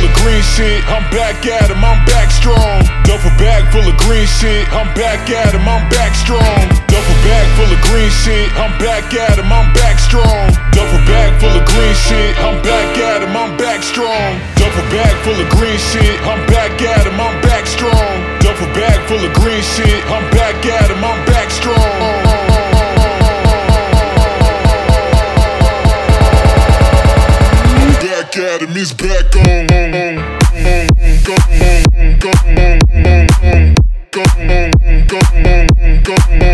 full of green shit, I'm back at him, I'm back strong. Duffel bag full of green shit, I'm back at him, I'm back strong. Duffel bag full of green shit, I'm back at him, I'm back strong. Duffel bag full of green shit, I'm back at him, I'm back strong. Duffel bag full of green shit, I'm back at him, I'm back strong. Duffel bag full of green shit, I'm back at him, I'm back strong. Back at him, he's back on. Go.